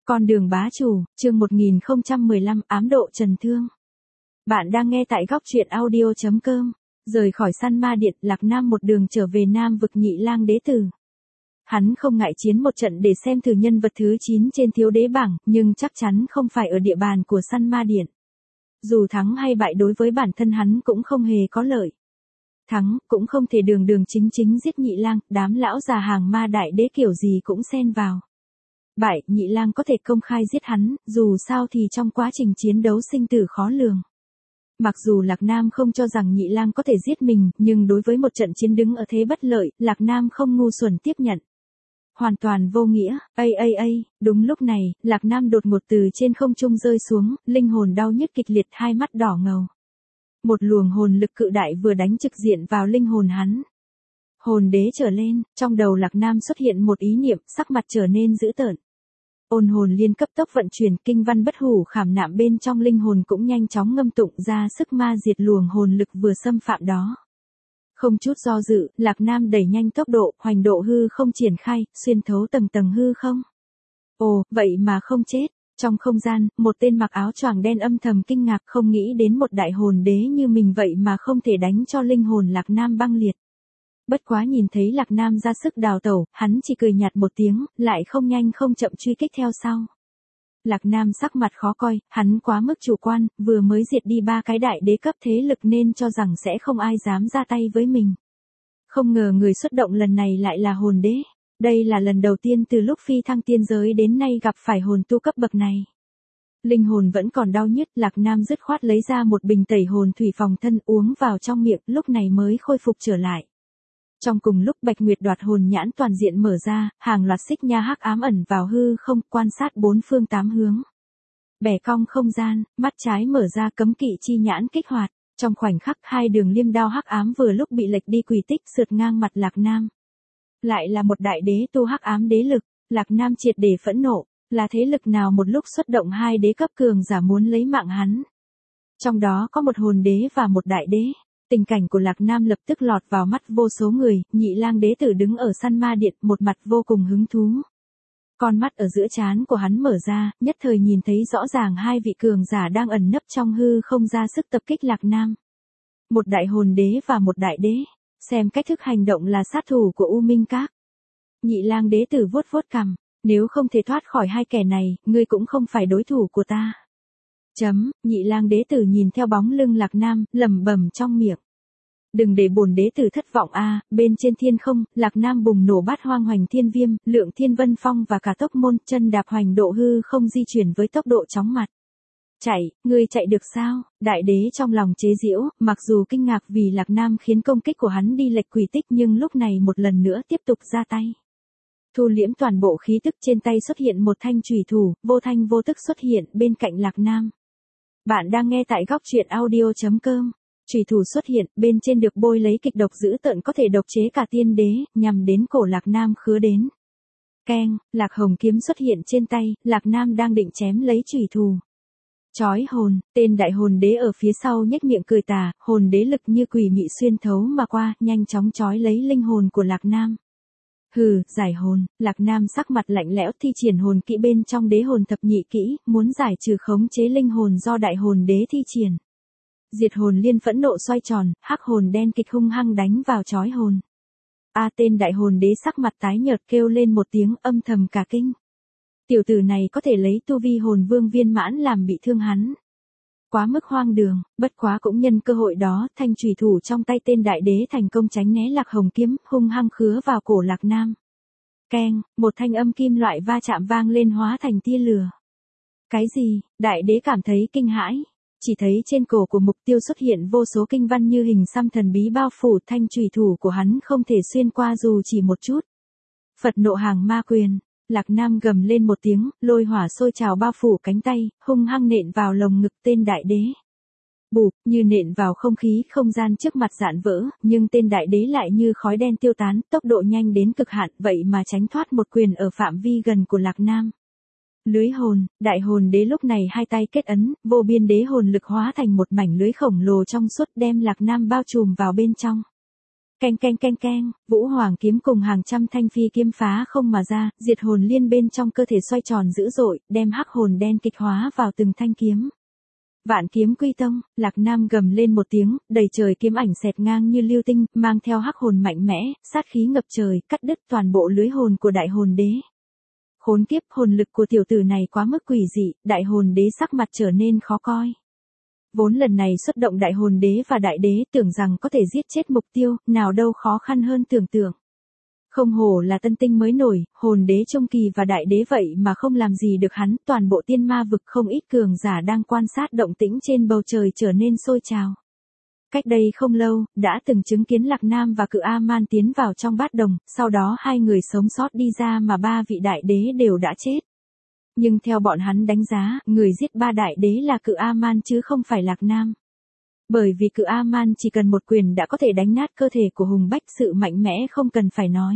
Con đường bá chủ, chương 1015, ám độ trần thương. Bạn đang nghe tại góc truyện audio.com. Rời khỏi San Ma Điện, Lạc Nam một đường trở về Nam vực Nhị Lang đế tử. Hắn không ngại chiến một trận để xem thử nhân vật thứ 9 trên thiếu đế bảng, nhưng chắc chắn không phải ở địa bàn của San Ma Điện. Dù thắng hay bại đối với bản thân hắn cũng không hề có lợi. Thắng, cũng không thể đường đường chính chính giết Nhị Lang, đám lão già hàng ma đại đế kiểu gì cũng xen vào. Bại, Nhị Lang có thể công khai giết hắn, dù sao thì trong quá trình chiến đấu sinh tử khó lường. Mặc dù Lạc Nam không cho rằng Nhị Lang có thể giết mình, nhưng đối với một trận chiến đứng ở thế bất lợi, Lạc Nam không ngu xuẩn tiếp nhận. Hoàn toàn vô nghĩa, đúng lúc này, Lạc Nam đột ngột từ trên không trung rơi xuống, linh hồn đau nhức kịch liệt, hai mắt đỏ ngầu. Một luồng hồn lực cự đại vừa đánh trực diện vào linh hồn hắn. Hồn đế trở lên, trong đầu Lạc Nam xuất hiện một ý niệm, sắc mặt trở nên dữ tợn. Ôn hồn liên cấp tốc vận chuyển, kinh văn bất hủ khảm nạm bên trong linh hồn cũng nhanh chóng ngâm tụng ra sức ma diệt luồng hồn lực vừa xâm phạm đó. Không chút do dự, Lạc Nam đẩy nhanh tốc độ, hoành độ hư không triển khai, xuyên thấu tầng tầng hư không. Ồ, vậy mà không chết. Trong không gian, một tên mặc áo choàng đen âm thầm kinh ngạc, không nghĩ đến một đại hồn đế như mình vậy mà không thể đánh cho linh hồn Lạc Nam băng liệt. Bất quá nhìn thấy Lạc Nam ra sức đào tẩu, hắn chỉ cười nhạt một tiếng, lại không nhanh không chậm truy kích theo sau. Lạc Nam sắc mặt khó coi, hắn quá mức chủ quan, vừa mới diệt đi 3 cái đại đế cấp thế lực nên cho rằng sẽ không ai dám ra tay với mình. Không ngờ người xuất động lần này lại là hồn đế. Đây là lần đầu tiên từ lúc phi thăng tiên giới đến nay gặp phải hồn tu cấp bậc này. Linh hồn vẫn còn đau nhức, Lạc Nam dứt khoát lấy ra một bình tẩy hồn thủy phòng thân uống vào trong miệng, lúc này mới khôi phục trở lại. Trong cùng lúc Bạch Nguyệt đoạt hồn nhãn toàn diện mở ra, hàng loạt xích nha hắc ám ẩn vào hư không, quan sát bốn phương tám hướng. Bẻ cong không gian, mắt trái mở ra, cấm kỵ chi nhãn kích hoạt, trong khoảnh khắc hai đường liêm đao hắc ám vừa lúc bị lệch đi quỷ tích sượt ngang mặt Lạc Nam. Lại là một đại đế tu hắc ám đế lực, Lạc Nam triệt để phẫn nộ, là thế lực nào một lúc xuất động 2 đế cấp cường giả muốn lấy mạng hắn. Trong đó có một hồn đế và một đại đế. Tình cảnh của Lạc Nam lập tức lọt vào mắt vô số người, Nhị Lang đế tử đứng ở San Ma Điện, một mặt vô cùng hứng thú. Con mắt ở giữa trán của hắn mở ra, nhất thời nhìn thấy rõ ràng 2 vị cường giả đang ẩn nấp trong hư không ra sức tập kích Lạc Nam. Một đại hồn đế và một đại đế. Xem cách thức hành động là sát thủ của U Minh Các. Nhị Lang đế tử vuốt vuốt cằm, nếu không thể thoát khỏi 2 kẻ này, ngươi cũng không phải đối thủ của ta. Nhị Lang đế tử nhìn theo bóng lưng Lạc Nam, lẩm bẩm trong miệng. Đừng để bổn đế tử thất vọng a. Bên trên thiên không, Lạc Nam bùng nổ bát hoang hoành thiên viêm, lượng thiên vân phong và cả tốc môn, chân đạp hoành độ hư không di chuyển với tốc độ chóng mặt. Chạy, ngươi chạy được sao? Đại đế trong lòng chế giễu, mặc dù kinh ngạc vì Lạc Nam khiến công kích của hắn đi lệch quỷ tích nhưng lúc này một lần nữa tiếp tục ra tay. Thu liễm toàn bộ khí tức trên tay xuất hiện một thanh chùy thủ, vô thanh vô tức xuất hiện bên cạnh Lạc Nam. Bạn đang nghe tại góc truyện audio.com. Chùy thủ xuất hiện, bên trên được bôi lấy kịch độc dữ tợn có thể độc chế cả tiên đế, nhằm đến cổ Lạc Nam khứa đến. Keng, Lạc Hồng kiếm xuất hiện trên tay, Lạc Nam đang định chém lấy chùy thủ. Chói hồn, tên đại hồn đế ở phía sau nhếch miệng cười tà, hồn đế lực như quỷ mị xuyên thấu mà qua, nhanh chóng chói lấy linh hồn của Lạc Nam. Hừ, giải hồn, Lạc Nam sắc mặt lạnh lẽo thi triển hồn kỹ bên trong đế hồn thập nhị kỹ, muốn giải trừ khống chế linh hồn do đại hồn đế thi triển. Diệt hồn liên phẫn nộ xoay tròn, hắc hồn đen kịch hung hăng đánh vào chói hồn. Tên đại hồn đế sắc mặt tái nhợt kêu lên một tiếng âm thầm cả kinh. Tiểu tử này có thể lấy tu vi hồn vương viên mãn làm bị thương hắn. Quá mức hoang đường, bất quá cũng nhân cơ hội đó, thanh chùy thủ trong tay tên đại đế thành công tránh né Lạc Hồng kiếm, hung hăng khứa vào cổ Lạc Nam. Keng, một thanh âm kim loại va chạm vang lên hóa thành tia lửa. Cái gì? Đại đế cảm thấy kinh hãi. Chỉ thấy trên cổ của mục tiêu xuất hiện vô số kinh văn như hình xăm thần bí bao phủ, thanh chùy thủ của hắn không thể xuyên qua dù chỉ một chút. Phật nộ hàng ma quyền. Lạc Nam gầm lên một tiếng, lôi hỏa sôi trào bao phủ cánh tay, hung hăng nện vào lồng ngực tên đại đế. Bụp, như nện vào không khí, không gian trước mặt rạn vỡ, nhưng tên đại đế lại như khói đen tiêu tán, tốc độ nhanh đến cực hạn, vậy mà tránh thoát một quyền ở phạm vi gần của Lạc Nam. Lưới hồn, đại hồn đế lúc này hai tay kết ấn, vô biên đế hồn lực hóa thành một mảnh lưới khổng lồ trong suốt đem Lạc Nam bao trùm vào bên trong. Keng keng keng keng, Vũ Hoàng kiếm cùng hàng trăm thanh phi kiếm phá không mà ra, diệt hồn liên bên trong cơ thể xoay tròn dữ dội, đem hắc hồn đen kịch hóa vào từng thanh kiếm. Vạn kiếm quy tông, Lạc Nam gầm lên một tiếng, đầy trời kiếm ảnh xẹt ngang như lưu tinh, mang theo hắc hồn mạnh mẽ, sát khí ngập trời, cắt đứt toàn bộ lưới hồn của đại hồn đế. Khốn kiếp, hồn lực của tiểu tử này quá mức quỷ dị, đại hồn đế sắc mặt trở nên khó coi. Vốn lần này xuất động đại hồn đế và đại đế tưởng rằng có thể giết chết mục tiêu, nào đâu khó khăn hơn tưởng tượng. Không hổ là tân tinh mới nổi, hồn đế trung kỳ và đại đế vậy mà không làm gì được hắn, toàn bộ tiên ma vực không ít cường giả đang quan sát động tĩnh trên bầu trời trở nên sôi trào. Cách đây không lâu, đã từng chứng kiến Lạc Nam và Cự A-man tiến vào trong bát đồng, sau đó hai người sống sót đi ra mà ba vị đại đế đều đã chết. Nhưng theo bọn hắn đánh giá, người giết ba đại đế là Cự A-man chứ không phải Lạc Nam. Bởi vì Cự A-man chỉ cần một quyền đã có thể đánh nát cơ thể của Hùng Bách, sự mạnh mẽ không cần phải nói.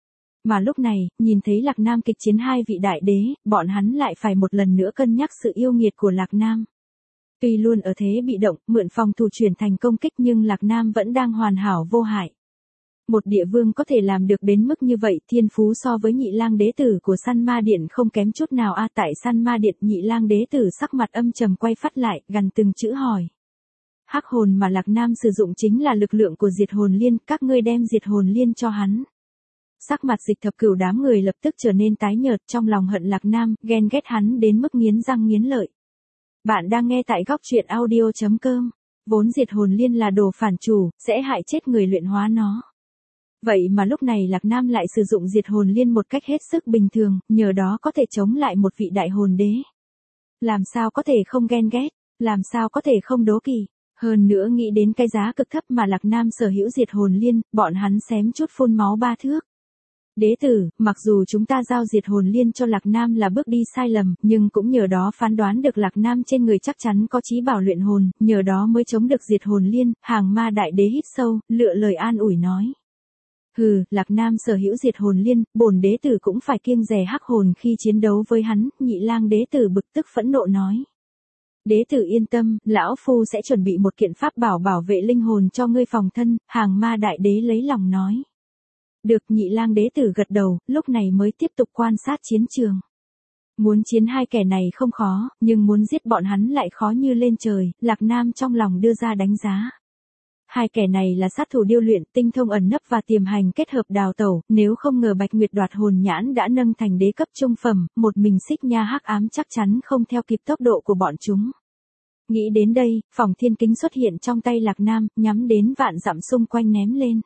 Mà lúc này, nhìn thấy Lạc Nam kịch chiến hai vị đại đế, bọn hắn lại phải một lần nữa cân nhắc sự yêu nghiệt của Lạc Nam. Tuy luôn ở thế bị động, mượn phòng thủ chuyển thành công kích nhưng Lạc Nam vẫn đang hoàn hảo vô hại. Một địa vương có thể làm được đến mức như vậy, thiên phú so với Nhị Lang đế tử của Săn Ma Điện không kém chút nào a. Tại Săn Ma Điện, Nhị Lang đế tử sắc mặt âm trầm quay phát lại, gần từng chữ hỏi. Hắc hồn mà Lạc Nam sử dụng chính là lực lượng của diệt hồn liên, các ngươi đem diệt hồn liên cho hắn. Sắc mặt Dịch Thập Cửu đám người lập tức trở nên tái nhợt, trong lòng hận Lạc Nam, ghen ghét hắn đến mức nghiến răng nghiến lợi. Bạn đang nghe tại góc truyện audio.com. Vốn diệt hồn liên là đồ phản chủ, sẽ hại chết người luyện hóa nó. Vậy mà lúc này Lạc Nam lại sử dụng diệt hồn liên một cách hết sức bình thường, nhờ đó có thể chống lại một vị đại hồn đế. Làm sao có thể không ghen ghét, làm sao có thể không đố kỵ. Hơn nữa nghĩ đến cái giá cực thấp mà Lạc Nam sở hữu diệt hồn liên, bọn hắn xém chút phun máu ba thước. Đế tử, mặc dù chúng ta giao diệt hồn liên cho Lạc Nam là bước đi sai lầm, nhưng cũng nhờ đó phán đoán được Lạc Nam trên người chắc chắn có chí bảo luyện hồn, nhờ đó mới chống được diệt hồn liên. Hàng Ma đại đế hít sâu, lựa lời an ủi nói. Hừ, Lạc Nam sở hữu diệt hồn liên, bổn đế tử cũng phải kiêng dè hắc hồn khi chiến đấu với hắn. Nhị Lang đế tử bực tức phẫn nộ nói. Đế tử yên tâm, lão phu sẽ chuẩn bị một kiện pháp bảo bảo vệ linh hồn cho ngươi phòng thân. Hàng Ma đại đế lấy lòng nói. Được, Nhị Lang đế tử gật đầu, lúc này mới tiếp tục quan sát chiến trường. Muốn chiến hai kẻ này không khó, nhưng muốn giết bọn hắn lại khó như lên trời. Lạc Nam trong lòng đưa ra đánh giá. Hai kẻ này là sát thủ điêu luyện, tinh thông ẩn nấp và tiềm hành kết hợp đào tẩu, nếu không ngờ Bạch Nguyệt Đoạt Hồn Nhãn đã nâng thành đế cấp trung phẩm, một mình Xích Nha Hắc Ám chắc chắn không theo kịp tốc độ của bọn chúng. Nghĩ đến đây, phỏng thiên kính xuất hiện trong tay Lạc Nam, nhắm đến vạn dặm xung quanh ném lên.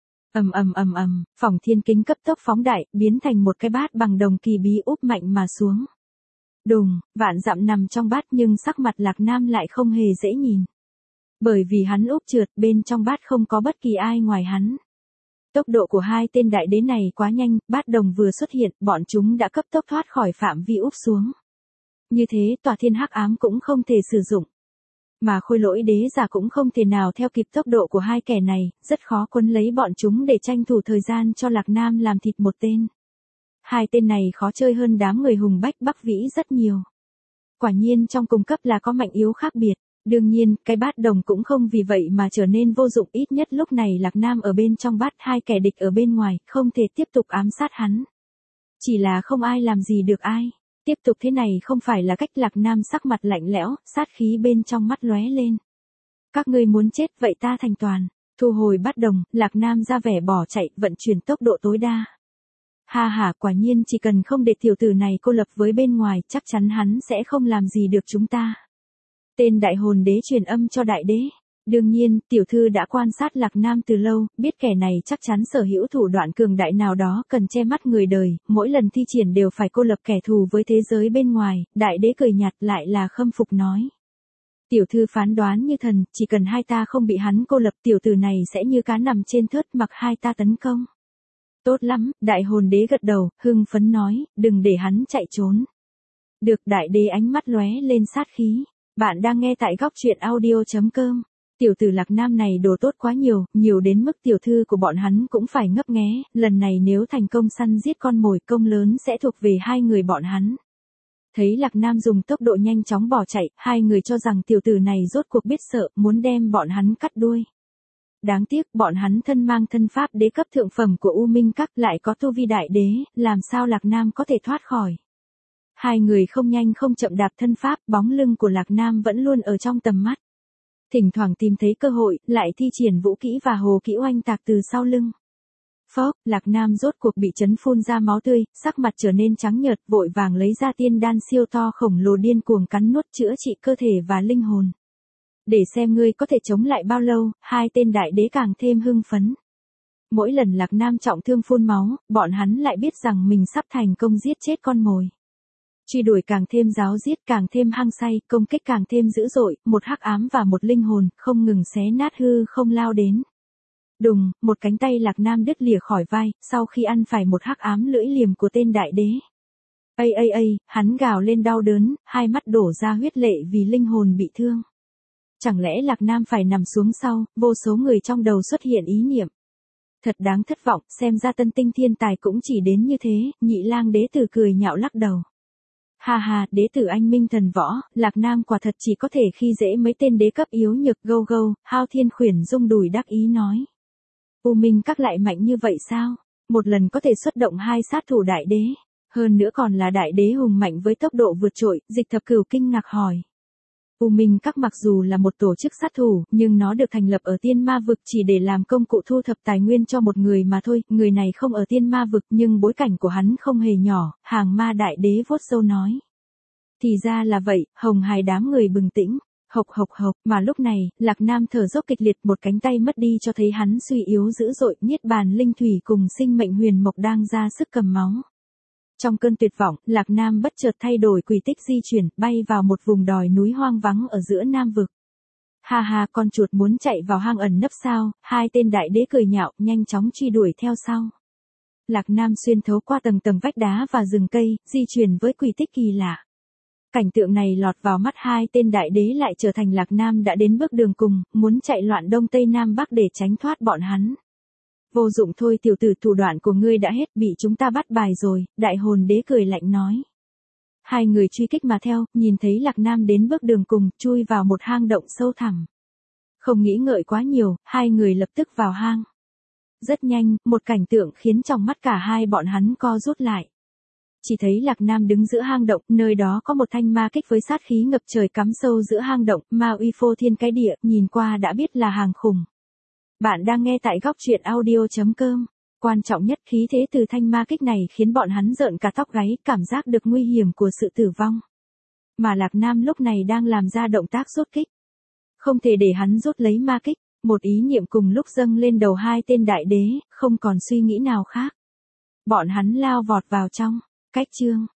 Phỏng thiên kính cấp tốc phóng đại, biến thành một cái bát bằng đồng kỳ bí úp mạnh mà xuống. Đùng, vạn dặm nằm trong bát nhưng sắc mặt Lạc Nam lại không hề dễ nhìn. Bởi vì hắn úp trượt, bên trong bát không có bất kỳ ai ngoài hắn. Tốc độ của hai tên đại đế này quá nhanh, bát đồng vừa xuất hiện, bọn chúng đã cấp tốc thoát khỏi phạm vi úp xuống. Như thế, tòa thiên hắc ám cũng không thể sử dụng. Mà khôi lỗi đế giả cũng không thể nào theo kịp tốc độ của hai kẻ này, rất khó quấn lấy bọn chúng để tranh thủ thời gian cho Lạc Nam làm thịt một tên. Hai tên này khó chơi hơn đám người Hùng Bách Bắc Vĩ rất nhiều. Quả nhiên trong cùng cấp là có mạnh yếu khác biệt. Đương nhiên, cái bát đồng cũng không vì vậy mà trở nên vô dụng, ít nhất lúc này Lạc Nam ở bên trong bát, hai kẻ địch ở bên ngoài, không thể tiếp tục ám sát hắn. Chỉ là không ai làm gì được ai. Tiếp tục thế này không phải là cách. Lạc Nam sắc mặt lạnh lẽo, sát khí bên trong mắt lóe lên. Các ngươi muốn chết vậy ta thành toàn. Thu hồi bát đồng, Lạc Nam ra vẻ bỏ chạy, vận chuyển tốc độ tối đa. Ha ha, quả nhiên chỉ cần không để tiểu tử này cô lập với bên ngoài, chắc chắn hắn sẽ không làm gì được chúng ta. Tên đại hồn đế truyền âm cho đại đế. Đương nhiên, tiểu thư đã quan sát Lạc Nam từ lâu, biết kẻ này chắc chắn sở hữu thủ đoạn cường đại nào đó cần che mắt người đời, mỗi lần thi triển đều phải cô lập kẻ thù với thế giới bên ngoài. Đại đế cười nhạt lại là khâm phục nói. Tiểu thư phán đoán như thần, chỉ cần hai ta không bị hắn cô lập, tiểu tử này sẽ như cá nằm trên thớt mặc hai ta tấn công. Tốt lắm, đại hồn đế gật đầu, hưng phấn nói, đừng để hắn chạy trốn. Được, đại đế ánh mắt lóe lên sát khí. Bạn đang nghe tại góc truyện audio.com. Tiểu tử Lạc Nam này đồ tốt quá nhiều, nhiều đến mức tiểu thư của bọn hắn cũng phải ngấp nghé, lần này nếu thành công săn giết con mồi, công lớn sẽ thuộc về hai người bọn hắn. Thấy Lạc Nam dùng tốc độ nhanh chóng bỏ chạy, hai người cho rằng tiểu tử này rốt cuộc biết sợ, muốn đem bọn hắn cắt đuôi. đáng tiếc bọn hắn thân mang thân pháp đế cấp thượng phẩm của U Minh Các lại có tu vi đại đế, làm sao Lạc Nam có thể thoát khỏi. Hai người không nhanh không chậm đạp thân pháp, bóng lưng của Lạc Nam vẫn luôn ở trong tầm mắt. Thỉnh thoảng tìm thấy cơ hội, lại thi triển vũ kỹ và hồ kỹ oanh tạc từ sau lưng. Phốc, Lạc Nam rốt cuộc bị chấn phun ra máu tươi, sắc mặt trở nên trắng nhợt, vội vàng lấy ra tiên đan siêu to khổng lồ điên cuồng cắn nuốt chữa trị cơ thể và linh hồn. Để xem ngươi có thể chống lại bao lâu, hai tên đại đế càng thêm hưng phấn. Mỗi lần Lạc Nam trọng thương phun máu, bọn hắn lại biết rằng mình sắp thành công giết chết con mồi. Truy đuổi càng thêm ráo riết, càng thêm hăng say, công kích càng thêm dữ dội, một hắc ám và một linh hồn, không ngừng xé nát hư không lao đến. Đùng, một cánh tay Lạc Nam đứt lìa khỏi vai, sau khi ăn phải một hắc ám lưỡi liềm của tên đại đế. Hắn gào lên đau đớn, hai mắt đổ ra huyết lệ vì linh hồn bị thương. Chẳng lẽ Lạc Nam phải nằm xuống sau, vô số người trong đầu xuất hiện ý niệm. Thật đáng thất vọng, xem ra tân tinh thiên tài cũng chỉ đến như thế, Nhị Lang đế tử cười nhạo lắc đầu. Ha ha, đế tử anh minh thần võ, Lạc Nam quả thật chỉ có thể khi dễ mấy tên đế cấp yếu nhược gâu gâu, Hao Thiên Khuyển rung đùi đắc ý nói. U Minh Các lại mạnh như vậy sao? Một lần có thể xuất động hai sát thủ đại đế, hơn nữa còn là đại đế hùng mạnh với tốc độ vượt trội, Dịch Thập Cửu kinh ngạc hỏi. U Minh Các mặc dù là một tổ chức sát thủ, nhưng nó được thành lập ở Tiên Ma Vực chỉ để làm công cụ thu thập tài nguyên cho một người mà thôi, người này không ở Tiên Ma Vực nhưng bối cảnh của hắn không hề nhỏ, Hàng Ma đại đế vuốt râu nói. Thì ra là vậy, Hồng Hải đám người bừng tỉnh. Hộc, mà lúc này, Lạc Nam thở dốc kịch liệt, một cánh tay mất đi cho thấy hắn suy yếu dữ dội, Niết Bàn Linh Thủy cùng Sinh Mệnh Huyền Mộc đang ra sức cầm máu. Trong cơn tuyệt vọng, Lạc Nam bất chợt thay đổi quỹ tích di chuyển, bay vào một vùng đồi núi hoang vắng ở giữa Nam Vực. Ha ha, con chuột muốn chạy vào hang ẩn nấp sao? Hai tên đại đế cười nhạo, nhanh chóng truy đuổi theo sau. Lạc Nam xuyên thấu qua tầng tầng vách đá và rừng cây, di chuyển với quỹ tích kỳ lạ. Cảnh tượng này lọt vào mắt hai tên đại đế lại trở thành Lạc Nam đã đến bước đường cùng, muốn chạy loạn đông tây nam bắc để tránh thoát bọn hắn. Vô dụng thôi tiểu tử, thủ đoạn của ngươi đã hết, bị chúng ta bắt bài rồi, đại hồn đế cười lạnh nói. Hai người truy kích mà theo, nhìn thấy Lạc Nam đến bước đường cùng, chui vào một hang động sâu thẳm. Không nghĩ ngợi quá nhiều, hai người lập tức vào hang. Rất nhanh, một cảnh tượng khiến trong mắt cả hai bọn hắn co rút lại. Chỉ thấy Lạc Nam đứng giữa hang động, nơi đó có một thanh ma kích với sát khí ngập trời cắm sâu giữa hang động, ma uy phô thiên cái địa, nhìn qua đã biết là hàng khủng. Bạn đang nghe tại góc truyện audio.com. Quan trọng nhất, khí thế từ thanh ma kích này khiến bọn hắn rợn cả tóc gáy, cảm giác được nguy hiểm của sự tử vong. Mà Lạc Nam lúc này đang làm ra động tác rút kích. Không thể để hắn rút lấy ma kích, một ý niệm cùng lúc dâng lên đầu hai tên đại đế, không còn suy nghĩ nào khác. Bọn hắn lao vọt vào trong. Cách chương